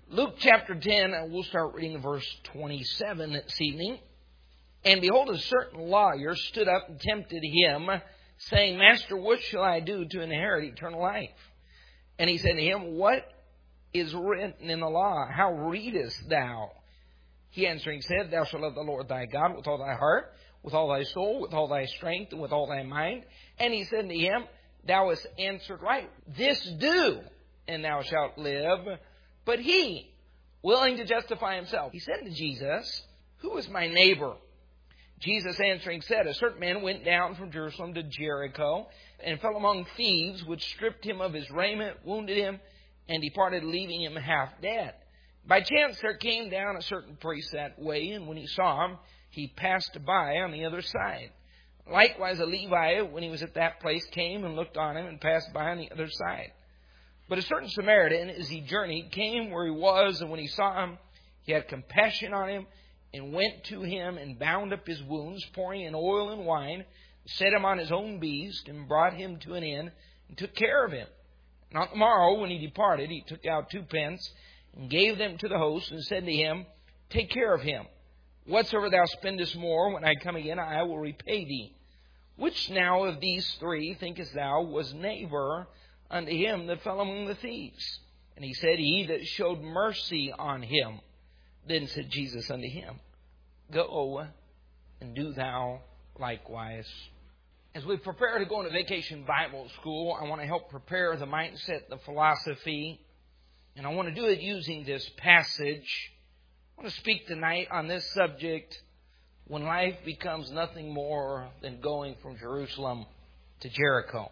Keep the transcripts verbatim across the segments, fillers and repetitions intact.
Luke chapter ten, and we'll start reading verse twenty-seven this evening. And behold, a certain lawyer stood up and tempted him, saying, Master, what shall I do to inherit eternal life? And he said to him, What is written in the law? How readest thou? He answering said, Thou shalt love the Lord thy God with all thy heart, with all thy soul, with all thy strength, and with all thy mind. And he said to him, Thou hast answered right. This do, and thou shalt live. But he, willing to justify himself, he said to Jesus, Who is my neighbor? Jesus answering said, A certain man went down from Jerusalem to Jericho, and fell among thieves, which stripped him of his raiment, wounded him, and departed, leaving him half dead. By chance there came down a certain priest that way, and when he saw him, he passed by on the other side. Likewise a Levite, when he was at that place, came and looked on him, and passed by on the other side. But a certain Samaritan, as he journeyed, came where he was, and when he saw him, he had compassion on him, and went to him, and bound up his wounds, pouring in oil and wine, set him on his own beast, and brought him to an inn, and took care of him. And on the morrow, when he departed, he took out two pence, and gave them to the host, and said to him, Take care of him. Whatsoever thou spendest more, when I come again, I will repay thee. Which now of these three, thinkest thou, was neighbor unto him that fell among the thieves? And he said, He that showed mercy on him. Then said Jesus unto him, Go and do thou likewise. As we prepare to go into Vacation Bible School, I want to help prepare the mindset, the philosophy, and I want to do it using this passage. I want to speak tonight on this subject, when life becomes nothing more than going from Jerusalem to Jericho.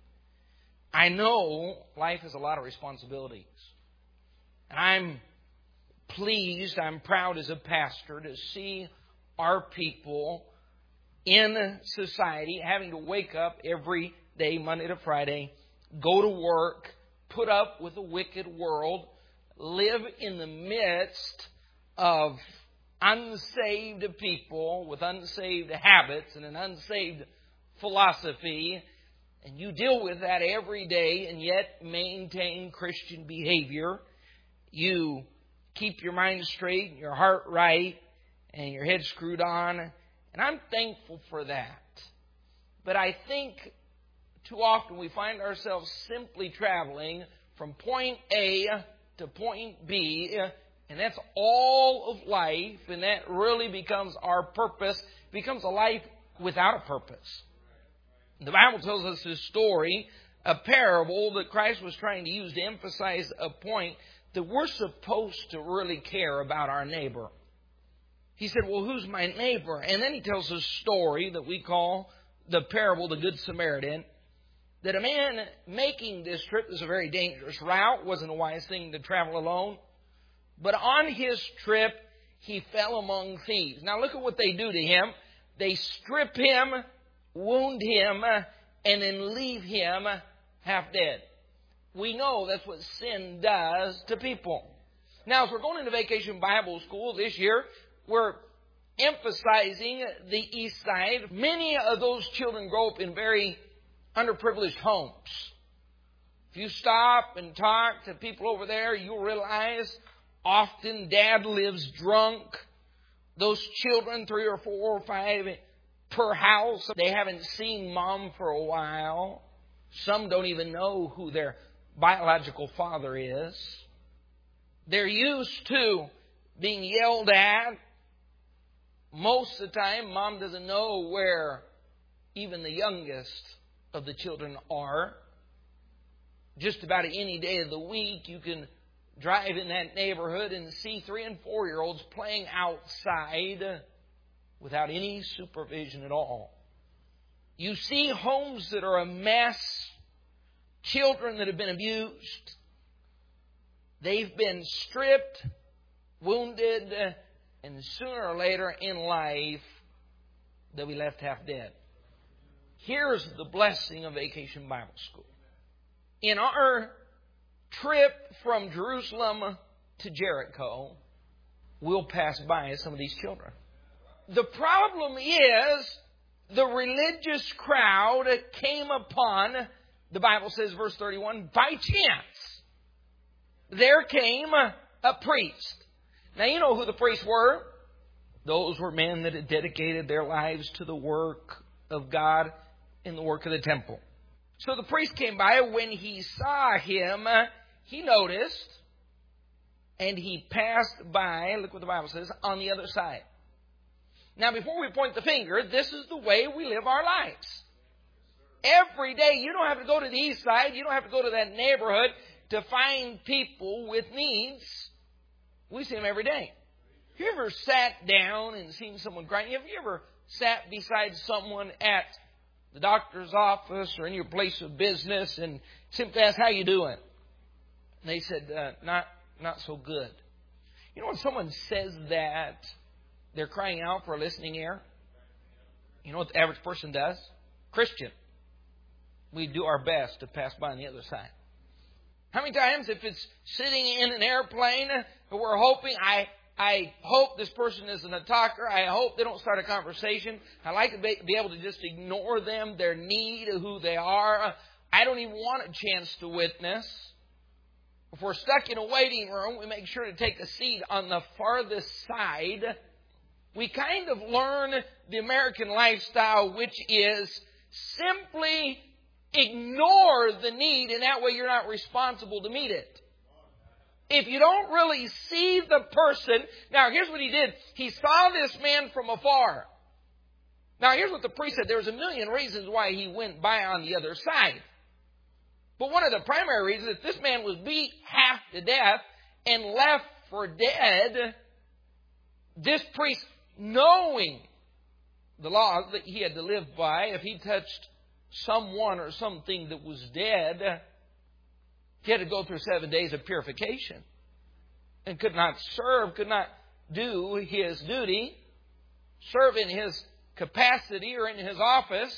I know life has a lot of responsibilities. And I'm pleased, I'm proud as a pastor to see our people in society having to wake up every day, Monday to Friday, go to work, put up with a wicked world, live in the midst of unsaved people with unsaved habits and an unsaved philosophy, and you deal with that every day and yet maintain Christian behavior. You keep your mind straight, your heart right, and your head screwed on. And I'm thankful for that. But I think too often we find ourselves simply traveling from point A to point B, and that's all of life, and that really becomes our purpose, becomes a life without a purpose. The Bible tells us this story, a parable that Christ was trying to use to emphasize a point that we're supposed to really care about our neighbor. He said, well, who's my neighbor? And then he tells a story that we call the parable, the Good Samaritan, that a man making this trip is a very dangerous route, wasn't a wise thing to travel alone. But on his trip, he fell among thieves. Now look at what they do to him. They strip him, wound him, and then leave him half dead. We know that's what sin does to people. Now, as we're going into Vacation Bible School this year, we're emphasizing the East Side. Many of those children grow up in very underprivileged homes. If you stop and talk to people over there, you'll realize often dad lives drunk. Those children, three or four or five per house, they haven't seen mom for a while. Some don't even know who their biological father is. They're used to being yelled at. Most of the time, mom doesn't know where even the youngest of the children are. Just about any day of the week, you can drive in that neighborhood and see three and four-year-olds playing outside without any supervision at all. You see homes that are a mess, children that have been abused. They've been stripped, wounded, and sooner or later in life, they'll be left half dead. Here's the blessing of Vacation Bible School. In our trip from Jerusalem to Jericho, we'll pass by some of these children. The problem is the religious crowd came upon, the Bible says, verse thirty-one, by chance. There came a priest. Now, you know who the priests were. Those were men that had dedicated their lives to the work of God in the work of the temple. So the priest came by. When he saw him, he noticed, and he passed by, look what the Bible says, on the other side. Now, before we point the finger, this is the way we live our lives. Every day, you don't have to go to the east side. You don't have to go to that neighborhood to find people with needs. We see them every day. Have you ever sat down and seen someone crying? Have you ever sat beside someone at the doctor's office or in your place of business and simply asked, how you doing? And they said, uh, not, not so good. You know when someone says that, they're crying out for a listening ear? You know what the average person does? Christian. We do our best to pass by on the other side. How many times, if it's sitting in an airplane, we're hoping, I I hope this person isn't a talker. I hope they don't start a conversation. I like to be, be able to just ignore them, their need, who they are. I don't even want a chance to witness. If we're stuck in a waiting room, we make sure to take a seat on the farthest side. We kind of learn the American lifestyle, which is simply ignore the need, and that way you're not responsible to meet it. If you don't really see the person... Now, here's what he did. He saw this man from afar. Now, here's what the priest said. There was a million reasons why he went by on the other side. But one of the primary reasons is this man was beat half to death and left for dead. This priest, knowing the laws that he had to live by, if he touched someone or something that was dead, he had to go through seven days of purification and could not serve, could not do his duty, serve in his capacity or in his office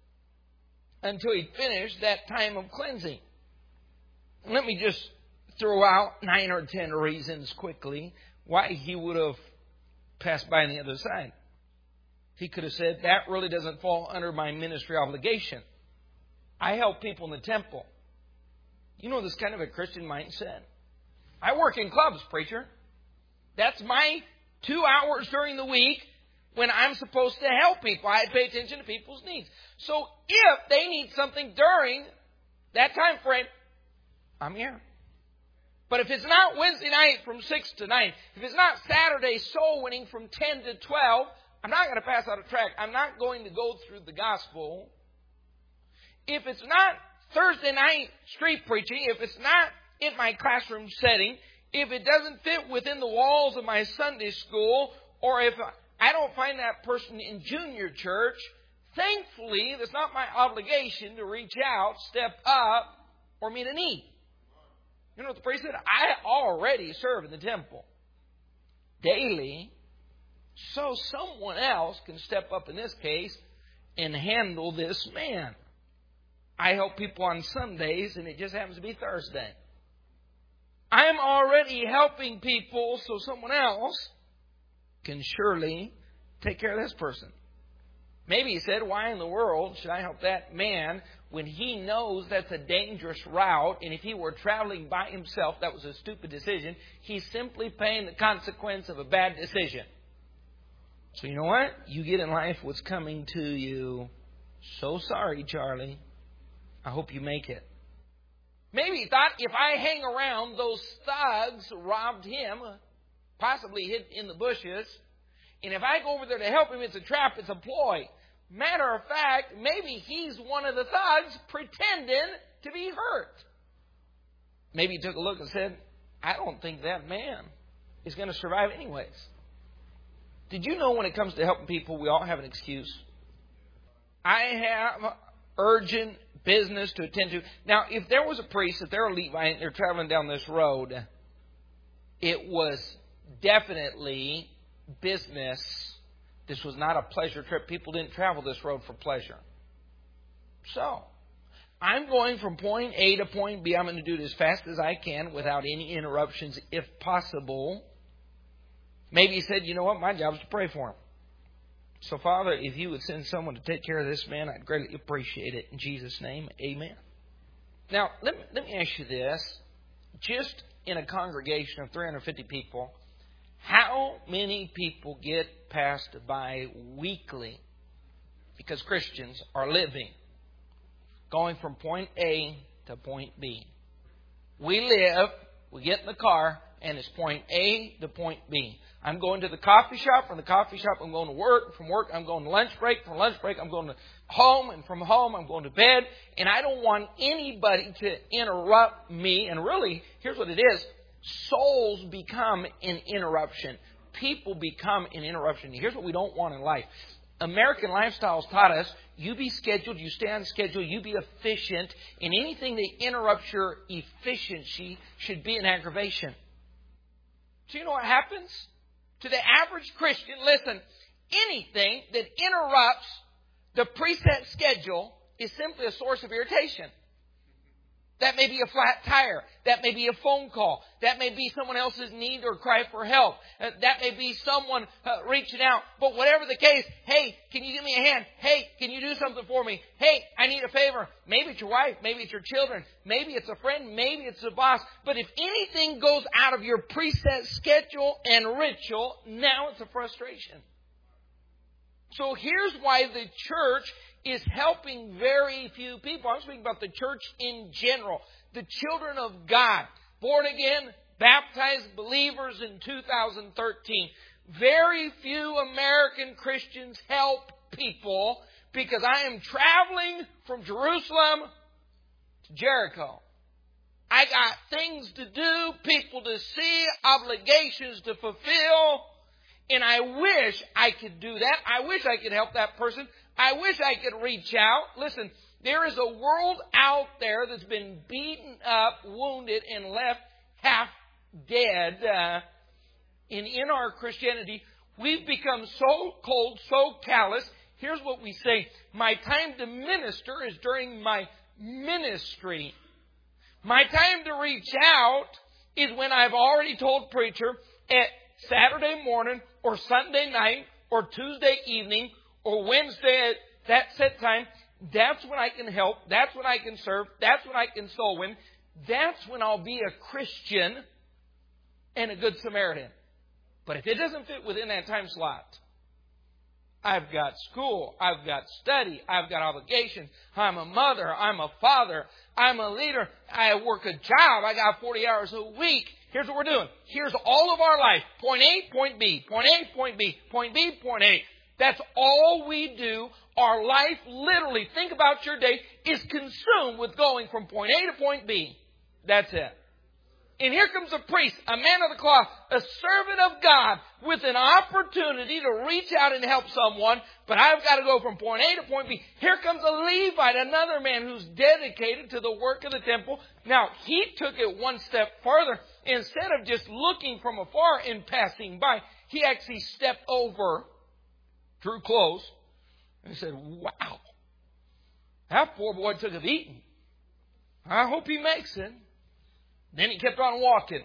until he finished that time of cleansing. Let me just throw out nine or ten reasons quickly why he would have passed by on the other side. He could have said, that really doesn't fall under my ministry obligation. I help people in the temple. You know, this kind of a Christian mindset. I work in clubs, preacher. That's my two hours during the week when I'm supposed to help people. I pay attention to people's needs. So if they need something during that time frame, I'm here. But if it's not Wednesday night from six to nine, if it's not Saturday soul winning from ten to twelve, I'm not going to pass out a tract. I'm not going to go through the gospel. If it's not Thursday night street preaching, if it's not in my classroom setting, if it doesn't fit within the walls of my Sunday school, or if I don't find that person in junior church, thankfully, it's not my obligation to reach out, step up, or meet a need. You know what the priest said? I already serve in the temple daily, so someone else can step up in this case and handle this man. I help people on Sundays, and it just happens to be Thursday. I'm already helping people, so someone else can surely take care of this person. Maybe he said, why in the world should I help that man when he knows that's a dangerous route, and if he were traveling by himself, that was a stupid decision. He's simply paying the consequence of a bad decision. So you know what? You get in life what's coming to you. So sorry, Charlie. I hope you make it. Maybe he thought, if I hang around, those thugs robbed him, possibly hid in the bushes, and if I go over there to help him, it's a trap, it's a ploy. Matter of fact, maybe he's one of the thugs pretending to be hurt. Maybe he took a look and said, I don't think that man is going to survive anyways. Did you know when it comes to helping people, we all have an excuse? I have urgent business to attend to. Now, if there was a priest, if they're a Levite, and they're traveling down this road, it was definitely business. This was not a pleasure trip. People didn't travel this road for pleasure. So, I'm going from point A to point B. I'm going to do it as fast as I can without any interruptions, if possible. Maybe he said, you know what, my job is to pray for him. So, Father, if you would send someone to take care of this man, I'd greatly appreciate it. In Jesus' name, amen. Now, let me, let me ask you this. Just in a congregation of three hundred fifty people, how many people get passed by weekly because Christians are living, going from point A to point B? We live, we get in the car, and it's point A to point B. I'm going to the coffee shop. From the coffee shop, I'm going to work. From work, I'm going to lunch break. From lunch break, I'm going to home. And from home, I'm going to bed. And I don't want anybody to interrupt me. And really, here's what it is. Souls become an interruption. People become an interruption. Here's what we don't want in life. American lifestyles taught us, you be scheduled, you stay on schedule, you be efficient. And anything that interrupts your efficiency should be an aggravation. So you know what happens? To the average Christian, listen, anything that interrupts the preset schedule is simply a source of irritation. That may be a flat tire. That may be a phone call. That may be someone else's need or cry for help. Uh, that may be someone uh, reaching out. But whatever the case, hey, can you give me a hand? Hey, can you do something for me? Hey, I need a favor. Maybe it's your wife. Maybe it's your children. Maybe it's a friend. Maybe it's a boss. But if anything goes out of your preset schedule and ritual, now it's a frustration. So here's why the church is helping very few people. I'm speaking about the church in general. The children of God, born again, baptized believers in two thousand thirteen. Very few American Christians help people because I am traveling from Jerusalem to Jericho. I got things to do, people to see, obligations to fulfill. And I wish I could do that. I wish I could help that person. I wish I could reach out. Listen, there is a world out there that's been beaten up, wounded, and left half dead. Uh, and in our Christianity, we've become so cold, so callous. Here's what we say. My time to minister is during my ministry. My time to reach out is when I've already told preacher at Saturday morning or Sunday night or Tuesday evening or Wednesday at that set time. That's when I can help. That's when I can serve. That's when I can soul win. That's when I'll be a Christian and a good Samaritan. But if it doesn't fit within that time slot, I've got school, I've got study, I've got obligations, I'm a mother, I'm a father, I'm a leader, I work a job, I got forty hours a week. Here's what we're doing. Here's all of our life. Point A, point B. Point A, point B. Point B, point A. That's all we do. Our life, literally, think about your day, is consumed with going from point A to point B. That's it. And here comes a priest, a man of the cloth, a servant of God with an opportunity to reach out and help someone. But I've got to go from point A to point B. Here comes a Levite, another man who's dedicated to the work of the temple. Now, he took it one step further. Instead of just looking from afar and passing by, he actually stepped over, drew close, and said, wow, that poor boy took a beating. I hope he makes it. Then he kept on walking.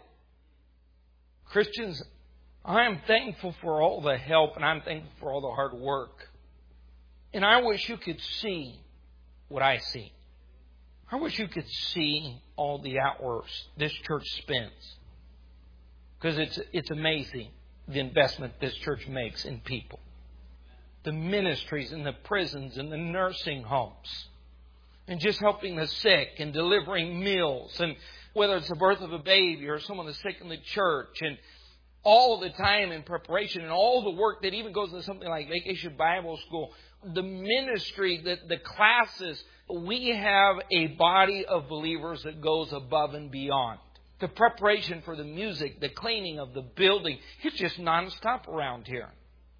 Christians, I am thankful for all the help and I'm thankful for all the hard work. And I wish you could see what I see. I wish you could see all the hours this church spends. Because it's, it's amazing the investment this church makes in people. The ministries in the prisons and the nursing homes. And just helping the sick and delivering meals. And whether it's the birth of a baby or someone that's sick in the church. And all the time in preparation and all the work that even goes into something like Vacation Bible School. The ministry, the, the classes. We have a body of believers that goes above and beyond. The preparation for the music, the cleaning of the building. It's just nonstop around here.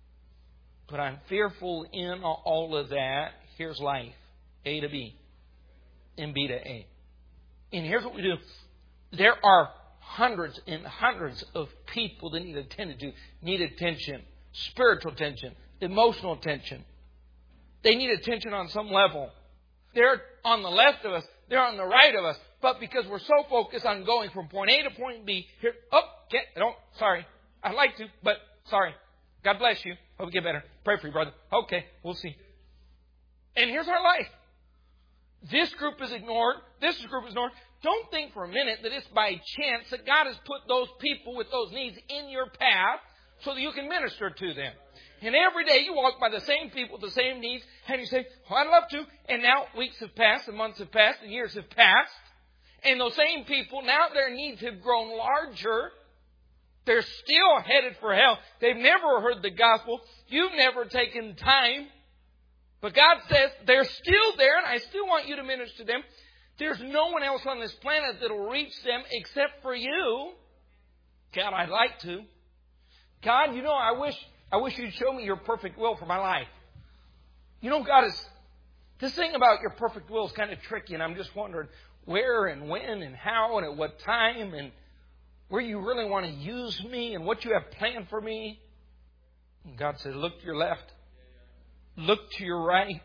But I'm fearful in all of that. Here's life. A to B. And B to A. And here's what we do. There are hundreds and hundreds of people that need attended to. Need attention. Spiritual attention. Emotional attention. They need attention on some level. They're on the left of us. They're on the right of us. But because we're so focused on going from point A to point B, here, oh, can't, don't, sorry. I'd like to, but sorry. God bless you. Hope you get better. Pray for you, brother. Okay, we'll see. And here's our life. This group is ignored. This group is ignored. don't think for a minute that it's by chance that God has put those people with those needs in your path so that you can minister to them. And every day you walk by the same people with the same needs, and you say, well, I'd love to. And now weeks have passed, and months have passed, and years have passed. And those same people, now their needs have grown larger. They're still headed for hell. They've never heard the gospel. You've never taken time. But God says, they're still there, and I still want you to minister to them. There's no one else on this planet that will reach them except for you. God, I'd like to. God, you know, I wish... I wish you'd show me your perfect will for my life. You know, God is... This thing about your perfect will is kind of tricky, and I'm just wondering where and when and how and at what time and where you really want to use me and what you have planned for me. And God said, look to your left. Look to your right.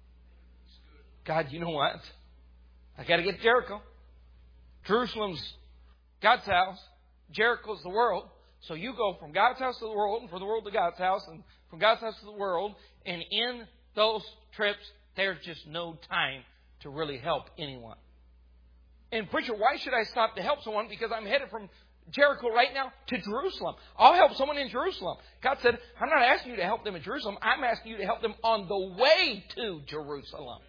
God, you know what? I got to get to Jericho. Jerusalem's God's house. Jericho's the world. So you go from God's house to the world, and from the world to God's house, and from God's house to the world. And in those trips, there's just no time to really help anyone. And preacher, why should I stop to help someone? Because I'm headed from Jericho right now to Jerusalem. I'll help someone in Jerusalem. God said, I'm not asking you to help them in Jerusalem. I'm asking you to help them on the way to Jerusalem.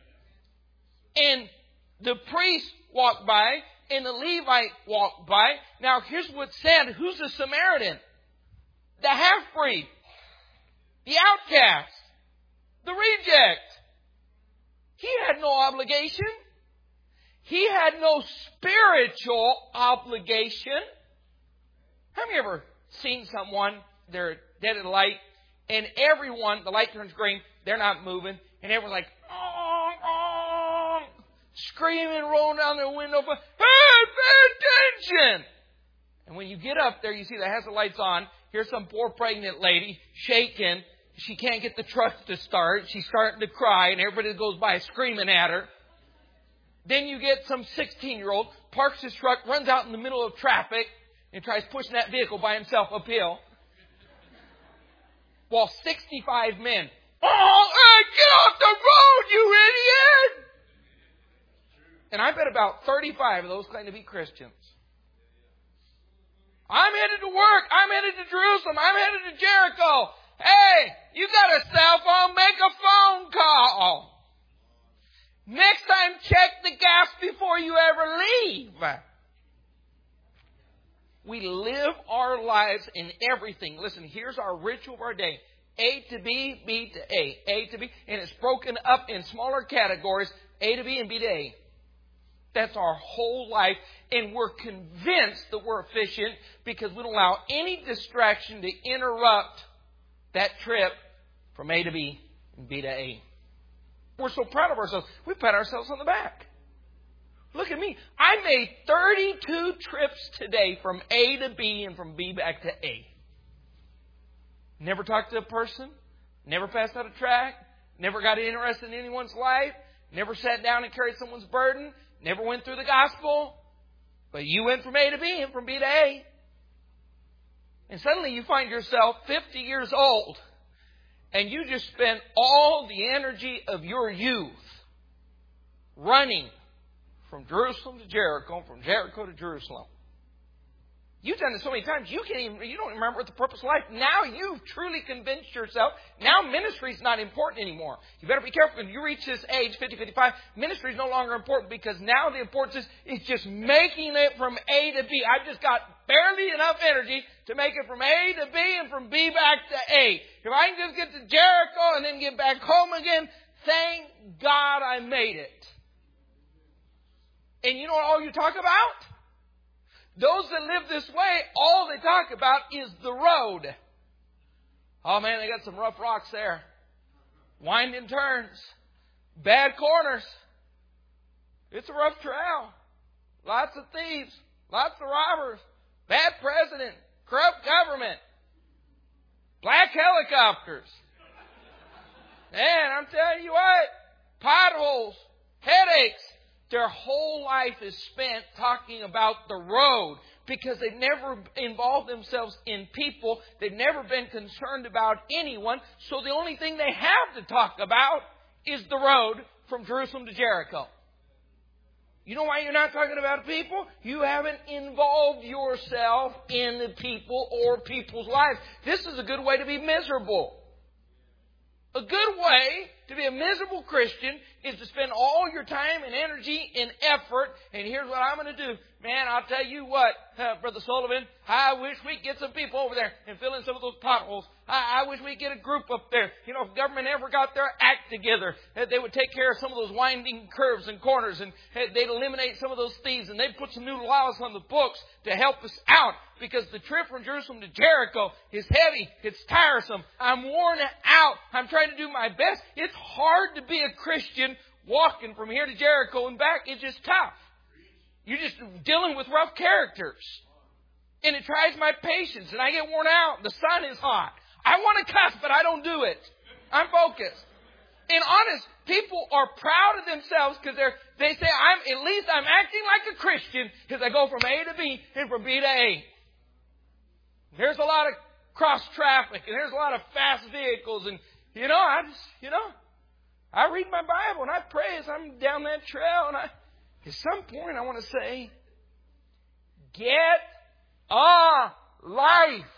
And the priest walked by, and the Levite walked by. Now, here's what's said. Who's the Samaritan? The half-breed. The outcast. The reject. He had no obligation. He had no spiritual obligation. Have you ever seen someone, they're dead at the light, and everyone, the light turns green, they're not moving, and everyone's like, oh, oh, screaming, rolling down their window, but, hey, pay attention! And when you get up there, you see that has the lights on. Here's some poor pregnant lady shaking. She can't get the truck to start. She's starting to cry, and everybody that goes by screaming at her. Then you get some sixteen-year-old, parks his truck, runs out in the middle of traffic, and tries pushing that vehicle by himself uphill. While sixty-five men, oh, hey, get off the road, you idiot! And I bet about thirty-five of those claim to be Christians. I'm headed to work. I'm headed to Jerusalem. I'm headed to Jericho. Hey, you got a cell phone? Make a phone call. Next time, check the gas before you ever leave. We live our lives in everything. Listen, here's our ritual of our day. A to B, B to A. A to B. And it's broken up in smaller categories. A to B and B to A. That's our whole life. And we're convinced that we're efficient because we don't allow any distraction to interrupt that trip from A to B and B to A. We're so proud of ourselves. We pat ourselves on the back. Look at me. I made thirty-two trips today from A to B and from B back to A. Never talked to a person. Never passed out a tract. Never got interested in anyone's life. Never sat down and carried someone's burden. Never went through the gospel. But you went from A to B and from B to A. And suddenly you find yourself fifty years old. And you just spent all the energy of your youth running from Jerusalem to Jericho, from Jericho to Jerusalem. You've done it so many times, you can't even, you don't remember what the purpose of life. Now you've truly convinced yourself. Now ministry is not important anymore. You better be careful. When you reach this age, fifty, fifty-five, ministry is no longer important because now the importance is, is just making it from A to B. I've just got barely enough energy to make it from A to B and from B back to A. If I can just get to Jericho and then get back home again, thank God I made it. And you know what all you talk about? Those that live this way, all they talk about is the road. Oh man, they got some rough rocks there. Winding turns. Bad corners. It's a rough trail. Lots of thieves. Lots of robbers. Bad president. Corrupt government. Black helicopters. Man, I'm telling you what. Potholes. Headaches. Their whole life is spent talking about the road because they've never involved themselves in people. They've never been concerned about anyone. So the only thing they have to talk about is the road from Jerusalem to Jericho. You know why you're not talking about people? You haven't involved yourself in the people or people's lives. This is a good way to be miserable. A good way to be a miserable Christian is to spend all your time and energy and effort. And here's what I'm going to do. Man, I'll tell you what, uh, Brother Sullivan, I wish we'd get some people over there and fill in some of those potholes. I, I wish we'd get a group up there. You know, if government ever got their act together, uh, they would take care of some of those winding curves and corners, and uh, they'd eliminate some of those thieves, and they'd put some new laws on the books to help us out. Because the trip from Jerusalem to Jericho is heavy. It's tiresome. I'm worn out. I'm trying to do my best. It's hard to be a Christian walking from here to Jericho and back. It's just tough. You're just dealing with rough characters. And it tries my patience. And I get worn out. The sun is hot. I want to cuss, but I don't do it. I'm focused. And honest, people are proud of themselves because they're they say, I'm at least I'm acting like a Christian because I go from A to B and from B to A. There's a lot of cross traffic and there's a lot of fast vehicles. And, you know, I just, you know, I read my Bible and I pray as I'm down that trail. And I, at some point I want to say, get a life.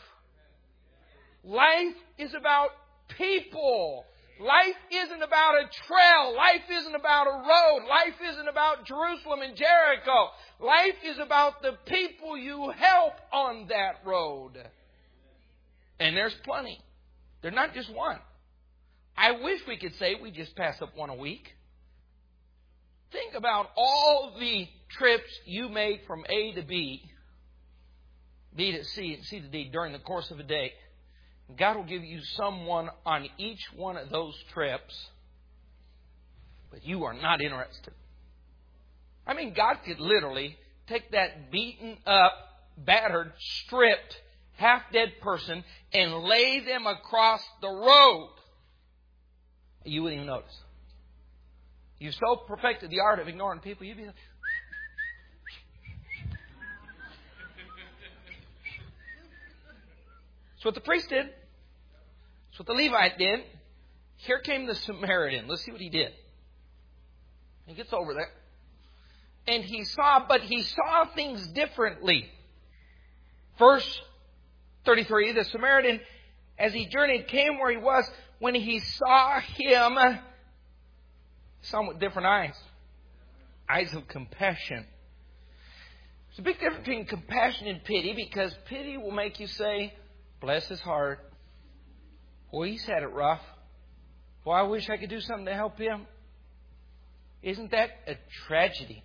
Life is about people. Life isn't about a trail. Life isn't about a road. Life isn't about Jerusalem and Jericho. Life is about the people you help on that road. And there's plenty. There's not just one. I wish we could say we just pass up one a week. Think about all the trips you make from A to B, B to C, and C to D during the course of a day. God will give you someone on each one of those trips, but you are not interested. I mean, God could literally take that beaten up, battered, stripped, half-dead person and lay them across the road. You wouldn't even notice. You've so perfected the art of ignoring people, you'd be like, that's what the priest did. That's what the Levite did. Here came the Samaritan. Let's see what he did. He gets over there. And he saw, but he saw things differently. Verse thirty-three, the Samaritan, as he journeyed, came where he was. When he saw him, saw him with different eyes. Eyes of compassion. There's a big difference between compassion and pity, because pity will make you say, bless his heart. Boy, he's had it rough. Boy, I wish I could do something to help him. Isn't that a tragedy?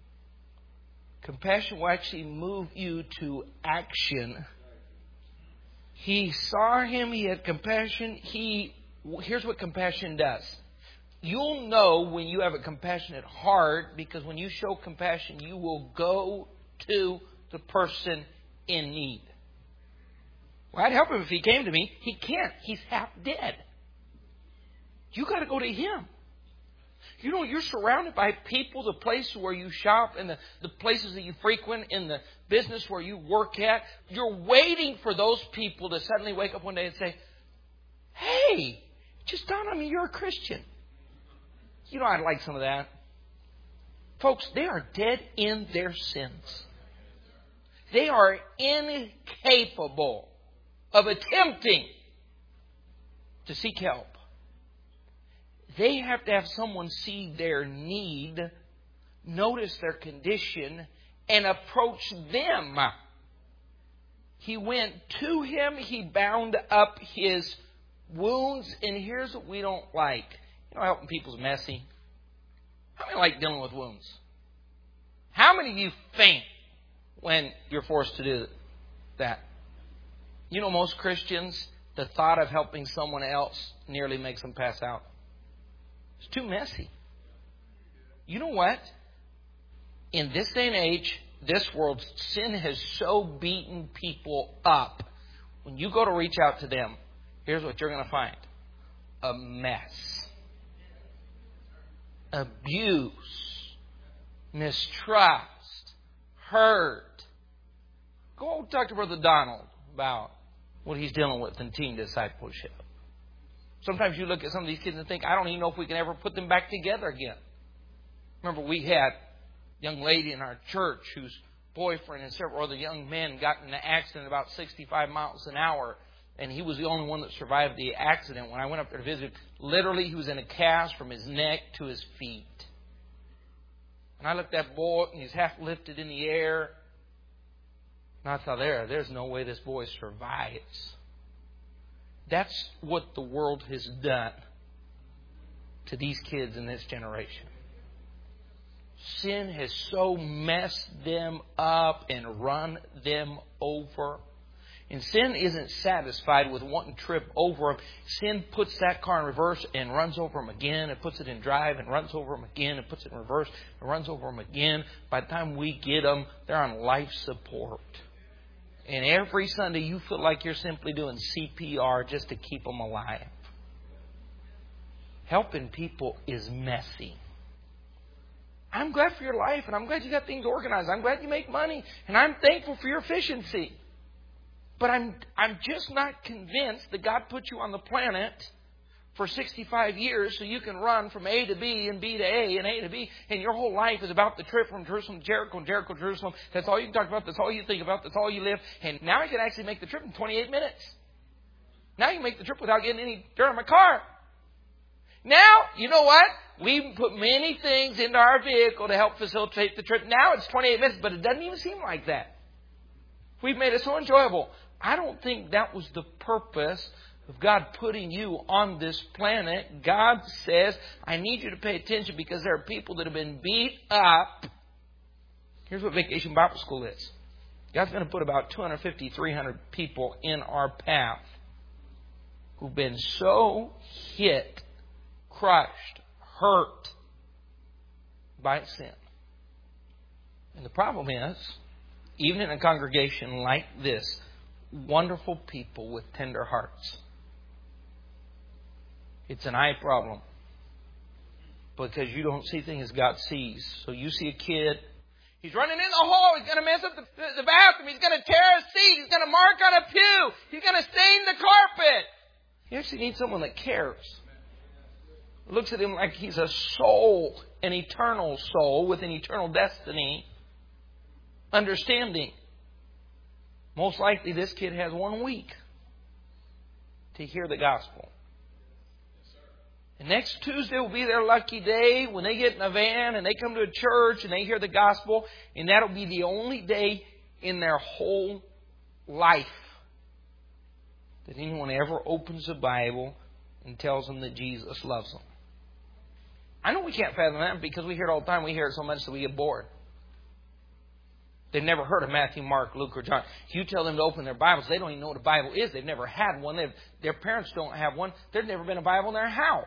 Compassion will actually move you to action. He saw him. He had compassion. He, here's what compassion does. You'll know when you have a compassionate heart, because when you show compassion, you will go to the person in need. Well, I'd help him if he came to me. He can't. He's half dead. You got to go to him. You know, you're surrounded by people, the place where you shop and the, the places that you frequent, in the business where you work at. You're waiting for those people to suddenly wake up one day and say, hey, just dawned on me you're a Christian. You know, I'd like some of that. Folks, they are dead in their sins. They are incapable of attempting to seek help. They have to have someone see their need, notice their condition, and approach them. He went to him. He bound up his wounds. And here's what we don't like. You know, helping people's messy. How many like dealing with wounds? How many of you faint when you're forced to do that? You know, most Christians, the thought of helping someone else nearly makes them pass out. It's too messy. You know what? In this day and age, this world, sin has so beaten people up. When you go to reach out to them, here's what you're going to find. A mess. Abuse. Mistrust. Hurt. Go talk to Brother Donald about what he's dealing with in teen discipleship. Sometimes you look at some of these kids and think, I don't even know if we can ever put them back together again. Remember, we had young lady in our church whose boyfriend and several other young men got in an accident about sixty-five miles an hour. And he was the only one that survived the accident. When I went up there to visit, literally he was in a cast from his neck to his feet. And I looked at that boy, and he's half lifted in the air. And I thought, there, there's no way this boy survives. That's what the world has done to these kids in this generation. Sin has so messed them up and run them over. And sin isn't satisfied with wanting to trip over them. Sin puts that car in reverse and runs over them again. It puts it in drive and runs over them again. It puts it in reverse and runs over them again. By the time we get them, they're on life support. And every Sunday you feel like you're simply doing C P R just to keep them alive. Helping people is messy. I'm glad for your life, and I'm glad you got things organized. I'm glad you make money, and I'm thankful for your efficiency. But I'm I'm just not convinced that God put you on the planet for sixty-five years so you can run from A to B and B to A and A to B, and your whole life is about the trip from Jerusalem to Jericho and Jericho to Jerusalem. That's all you can talk about. That's all you think about. That's all you live. And now I can actually make the trip in twenty-eight minutes. Now you can make the trip without getting any dirt on my car. Now, you know what? We put many things into our vehicle to help facilitate the trip. Now it's twenty-eight minutes, but it doesn't even seem like that. We've made it so enjoyable. I don't think that was the purpose of God putting you on this planet. God says, I need you to pay attention because there are people that have been beat up. Here's what Vacation Bible School is. God's going to put about two hundred fifty, three hundred people in our path who've been so hit, crushed, hurt by sin. And the problem is, even in a congregation like this, wonderful people with tender hearts, it's an eye problem because you don't see things God sees. So you see a kid, he's running in the hole, he's going to mess up the, the bathroom, he's going to tear a seat, he's going to mark on a pew, he's going to stain the carpet. You actually need someone that cares. Looks at him like he's a soul, an eternal soul with an eternal destiny, understanding. Most likely this kid has one week to hear the gospel. And next Tuesday will be their lucky day when they get in a van and they come to a church and they hear the gospel. And that'll be the only day in their whole life that anyone ever opens the Bible and tells them that Jesus loves them. I know we can't fathom that because we hear it all the time. We hear it so much that we get bored. They've never heard of Matthew, Mark, Luke, or John. If you tell them to open their Bibles, they don't even know what a Bible is. They've never had one. They've, their parents don't have one. There's never been a Bible in their house.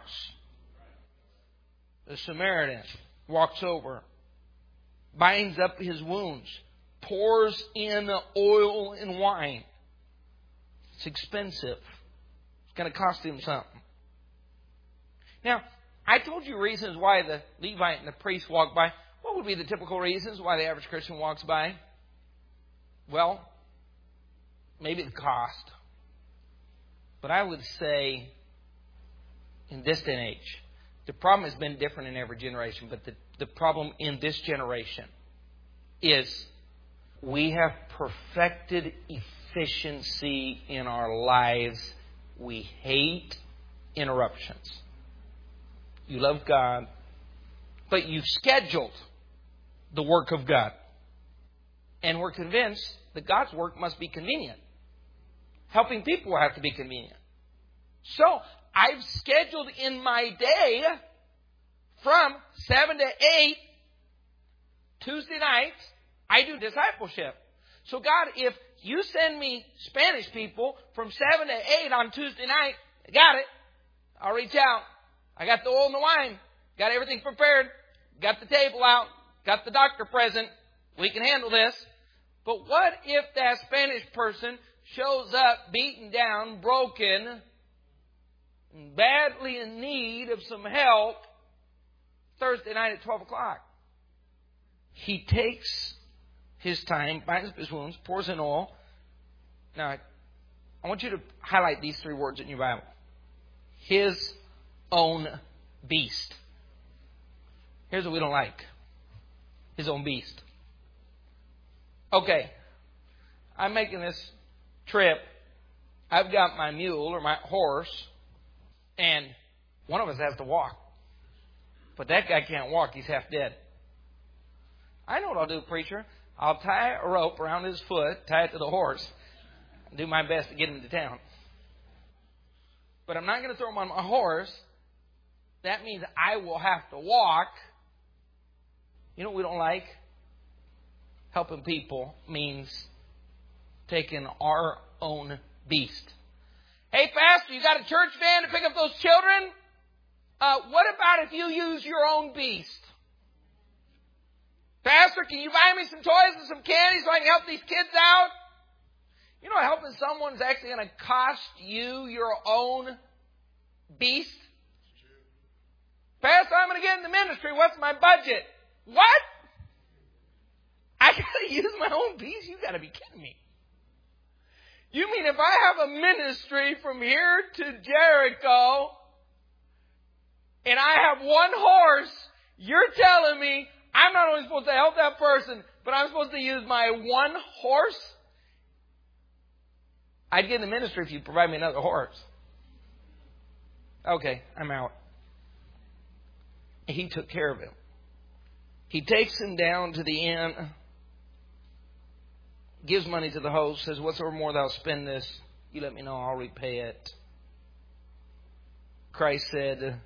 The Samaritan walks over, binds up his wounds, pours in oil and wine. It's expensive. It's going to cost him something. Now, I told you reasons why the Levite and the priest walked by. What would be the typical reasons why the average Christian walks by? Well, maybe the cost. But I would say, in this day and age, the problem has been different in every generation, but the, the problem in this generation is we have perfected efficiency in our lives. We hate interruptions. You love God, but you've scheduled the work of God. And we're convinced that God's work must be convenient. Helping people will have to be convenient. So, I've scheduled in my day from seven to eight, Tuesday nights, I do discipleship. So God, if you send me Spanish people from seven to eight on Tuesday night, I got it. I'll reach out. I got the oil and the wine. Got everything prepared. Got the table out. Got the doctor present. We can handle this. But what if that Spanish person shows up beaten down, broken, badly in need of some help Thursday night at twelve o'clock? He takes his time, binds up his wounds, pours in oil. Now, I want you to highlight these three words in your Bible. His own beast. Here's what we don't like. his own beast. Okay, I'm making this trip. I've got my mule or my horse, and one of us has to walk. But that guy can't walk. He's half dead. I know what I'll do, preacher. I'll tie a rope around his foot, tie it to the horse, and do my best to get him to town. But I'm not going to throw him on my horse. That means I will have to walk. You know what we don't like? Helping people means taking our own beast. Hey, pastor, you got a church van to pick up those children? Uh, what about if you use your own beast? Pastor, can you buy me some toys and some candy so I can help these kids out? You know, helping someone is actually going to cost you your own beast. Pastor, I'm going to get in the ministry. What's my budget? What? I got to use my own beast? You got to be kidding me. You mean if I have a ministry from here to Jericho and I have one horse, you're telling me I'm not only supposed to help that person, but I'm supposed to use my one horse? I'd get in the ministry if you provide me another horse. Okay, I'm out. He took care of him. He takes him down to the inn, gives money to the host, says, whatsoever more thou spend this, you let me know, I'll repay it. Christ said,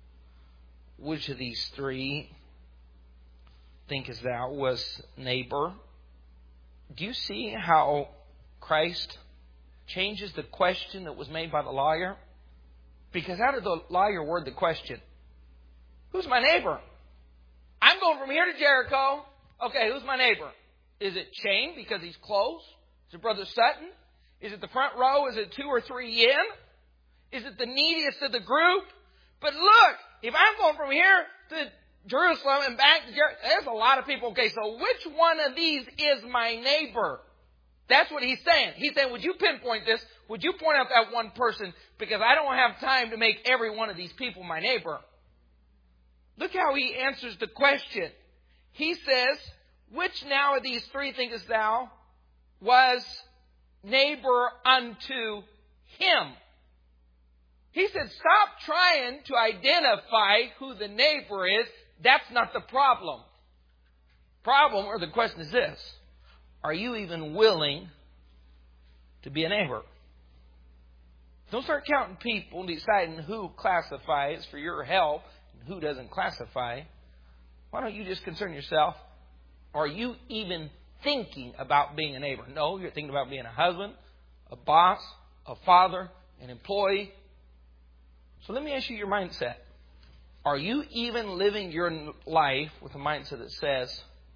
which of these three thinkest thou was neighbor? Do you see how Christ changes the question that was made by the lawyer? Because how did the lawyer word the question? Who's my neighbor? I'm going from here to Jericho. Okay, who's my neighbor? Is it Shane because he's close? Is it Brother Sutton? Is it the front row? Is it two or three in? Is it the neediest of the group? But look, if I'm going from here to Jerusalem and back to Jericho, there's a lot of people. Okay, so which one of these is my neighbor? That's what he's saying. He's saying, would you pinpoint this? Would you point out that one person? Because I don't have time to make every one of these people my neighbor. Look how he answers the question. He says, which now of these three thinkest thou was neighbor unto him? He said, stop trying to identify who the neighbor is. That's not the problem. Problem, or the question is this. Are you even willing to be a neighbor? Don't start counting people and deciding who classifies for your help and who doesn't classify. Why don't you just concern yourself? Are you even thinking about being a neighbor? No, you're thinking about being a husband, a boss, a father, an employee. So let me ask you your mindset. Are you even living your life with a mindset that says,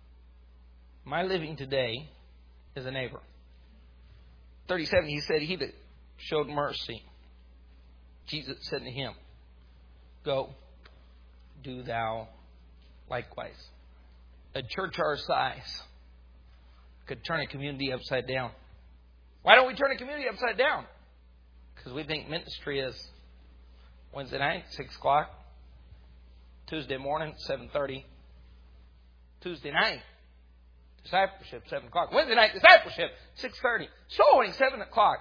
my living today is a neighbor? thirty-seven, he said, he that showed mercy. Jesus said to him, go, do thou likewise. A church our size could turn a community upside down. Why don't we turn a community upside down? Because we think ministry is Wednesday night, six o'clock. Tuesday morning, seven thirty. Tuesday night, discipleship, seven o'clock. Wednesday night, discipleship, six thirty. Soul winning, seven o'clock.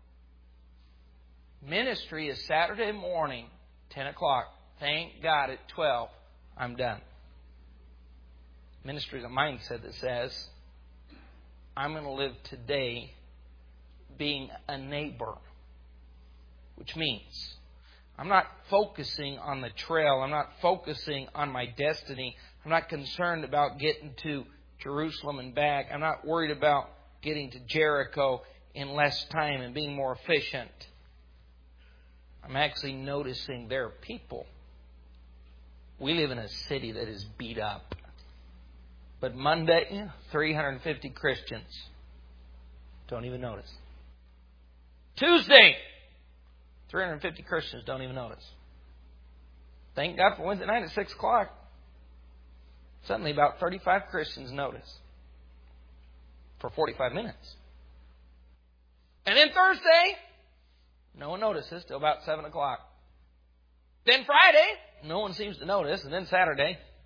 Ministry is Saturday morning, ten o'clock. Thank God at twelve, I'm done. Ministry is a mindset that says, I'm going to live today being a neighbor. Which means, I'm not focusing on the trail. I'm not focusing on my destiny. I'm not concerned about getting to Jerusalem and back. I'm not worried about getting to Jericho in less time and being more efficient. I'm actually noticing there are people. We live in a city that is beat up. But Monday, three hundred fifty Christians don't even notice. Tuesday, three hundred fifty Christians don't even notice. Thank God for Wednesday night at six o'clock. Suddenly about thirty-five Christians notice. For forty-five minutes. And then Thursday, no one notices till about seven o'clock. Then Friday, no one seems to notice. And then Saturday,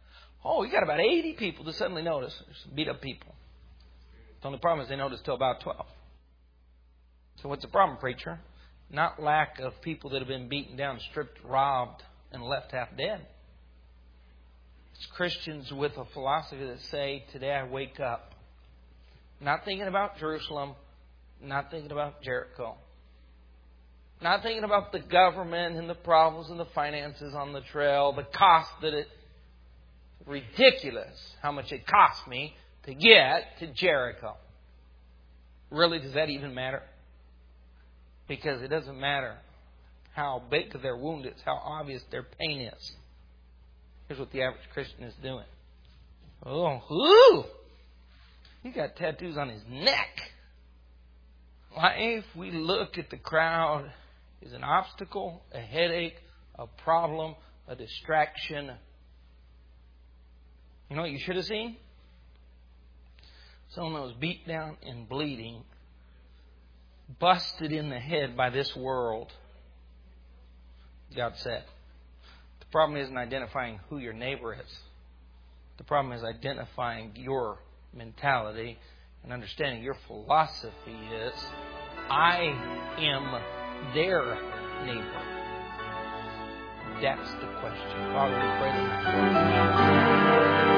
Oh, you got about eighty people to suddenly notice. There's some beat up people. The only problem is they notice till about twelve. So what's the problem, preacher? Not lack of people that have been beaten down, stripped, robbed, and left half dead. It's Christians with a philosophy that say, today I wake up not thinking about Jerusalem, not thinking about Jericho, not thinking about the government and the problems and the finances on the trail, the cost that it, ridiculous how much it cost me to get to Jericho. Really, does that even matter? Because it doesn't matter how big their wound is, how obvious their pain is. Here's what the average Christian is doing. Oh, ooh! He got tattoos on his neck. Life, we look at the crowd, is an obstacle, a headache, a problem, a distraction. You know what you should have seen? Someone that was beat down and bleeding, busted in the head by this world. God said, the problem isn't identifying who your neighbor is. The problem is identifying your mentality and understanding your philosophy is, I am their neighbor. That's the question. Father, we pray tonight.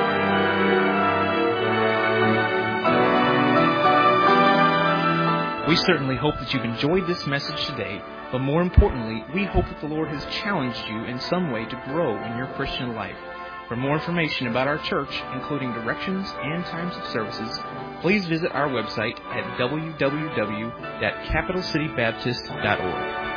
We certainly hope that you've enjoyed this message today, but more importantly, we hope that the Lord has challenged you in some way to grow in your Christian life. For more information about our church, including directions and times of services, please visit our website at w w w dot capital city baptist dot org.